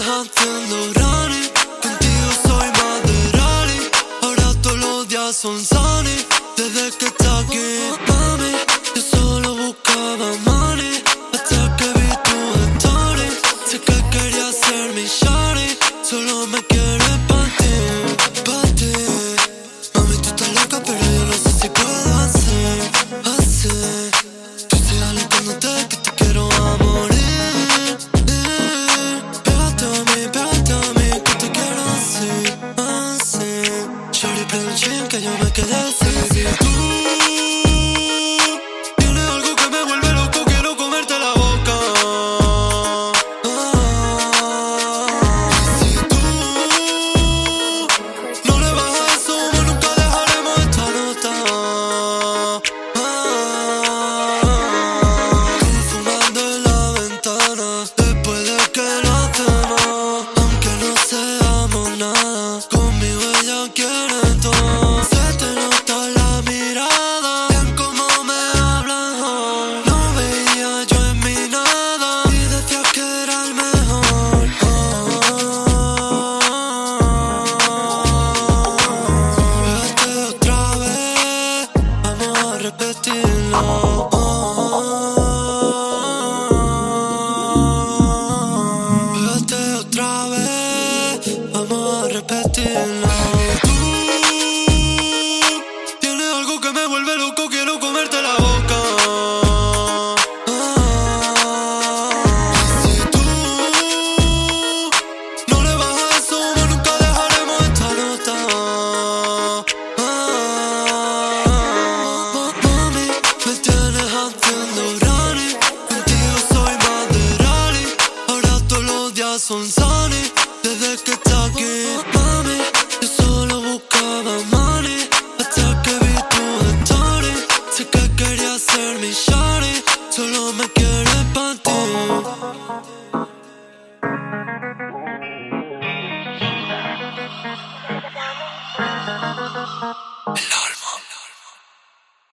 haciendo running. Contigo soy más de rally. Ahora todos los días son sunny. Desde que estás aquí, mami, yo solo buscaba money. Hasta que vi tu story. Sé que querías ser mi shawty. Solo me quieres pa' ti, pa' ti. Mami, tú estás loca, pero yo no sé si puedo hacer. Tú estoy alentándote que te quiero a morir. Pégate a mí, que te quiero así. Shawty, prende un chin que yo me quedé así. Si tú tienes algo que me vuelve loco, quiero comerte la boca. Si tú no le bajas a eso, nunca dejaremos esta nota. Tú fumando en la ventana, después de que lo hacemos, aunque no seamos nada, conmigo ella quiere todo. Se te nota la mirada, bien como me hablas hoy. No veía yo en mí nada y decías que era el mejor. Pégate otra vez, vamos a repetirlo. Pégate otra vez, vamos a repetirlo. Tú tienes algo que me vuelve loco, quiero comerte la boca. Si tú no le bajas a eso, nunca dejaremos esta nota. Mami, me tienes haciendo running. Contigo soy más de rally. Ahora todos los días son